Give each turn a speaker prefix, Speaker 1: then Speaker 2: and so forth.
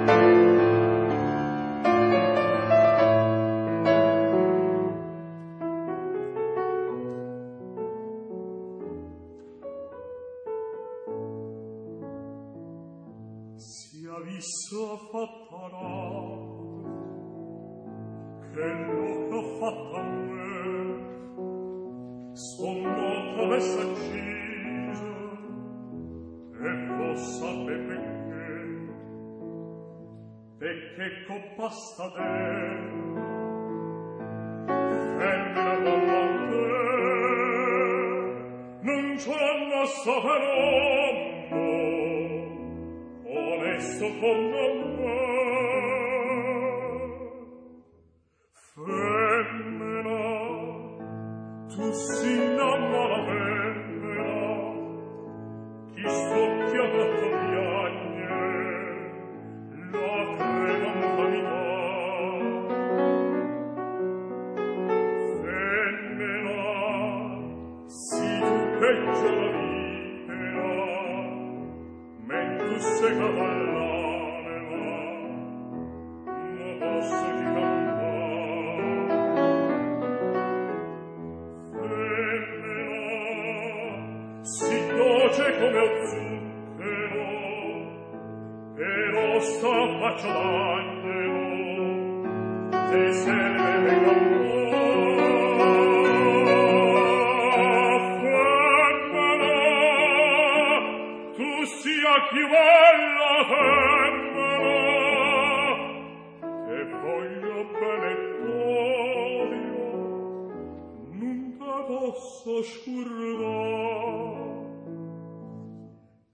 Speaker 1: Visso fattarà che l'occhio fatto a me son molto messaggisa e lo sapete perché compasta te femmina d'amante non c'è la saperomo onesto come me femmina tu si innamora femmina chi scocchiato piagne la creda vanità femmina si tu peggio la vita men tu sei cavall'anima non posso di si dolce come un zucchero però sta faccia d'angelo te serve femmina tu sia chi vuole femmina te voglio bene tuo non te posso scordare